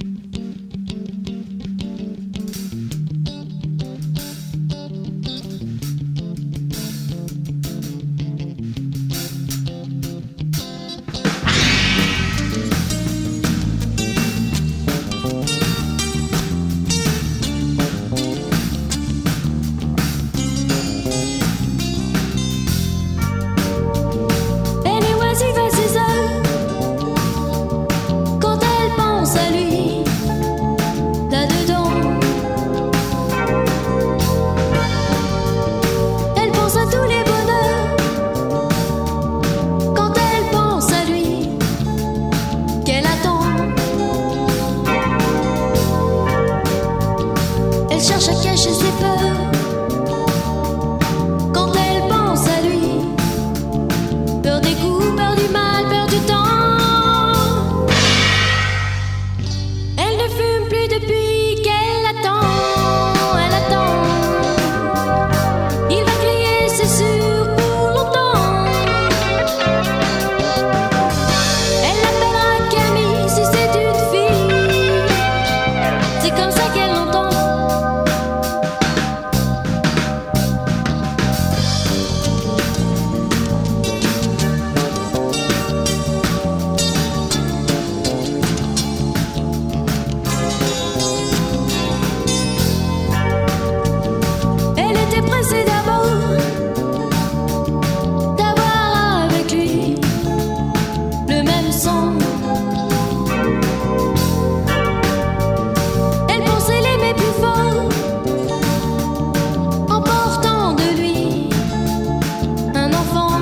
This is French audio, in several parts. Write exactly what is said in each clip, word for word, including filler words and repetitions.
cherche à cacher ses peurs. Quand elle pense à lui, peur des coups, peur du mal, peur du temps. Elle ne fume plus depuis qu'elle attend, elle attend. Il va crier, c'est sûr, pour longtemps. Elle l'appellera Camille si c'est une fille. C'est comme ça qu'elle l'entend. Pressée d'abord d'avoir avec lui le même sang. Elle pensait l'aimer plus fort en portant de lui un enfant.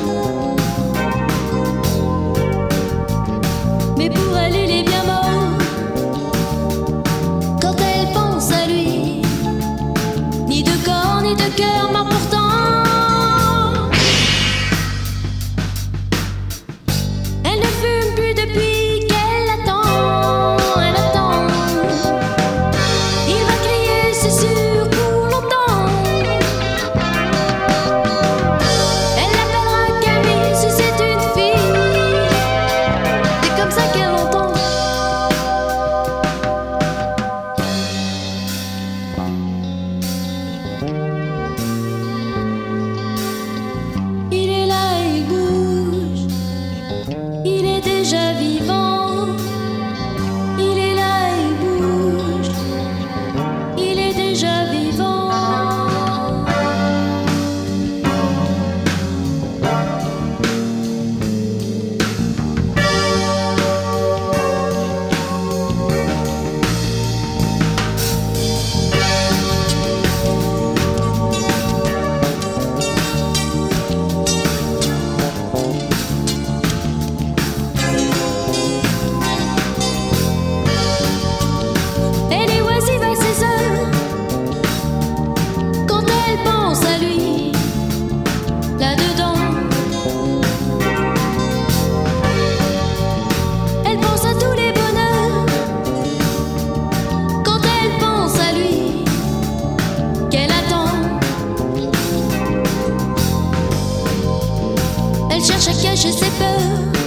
Mais pour elle, il est bien mort. Quand elle pense à lui, ni de corps ni de cœur, mais pourtant elle ne fume plus depuis qu'elle attend, elle attend. Il va crier, c'est sûr, pour longtemps. Elle l'appellera Camille si c'est une fille. C'est comme ça qu'elle l'entend. Il est là, il bouge, il est déjà vivant. Il est là, il bouge, il est déjà vivant. Elle est oisive à ses heures quand elle pense à lui, là-dedans. Elle pense à tous les bonheurs quand elle pense à lui, qu'elle attend. Elle cherche à cacher ses peurs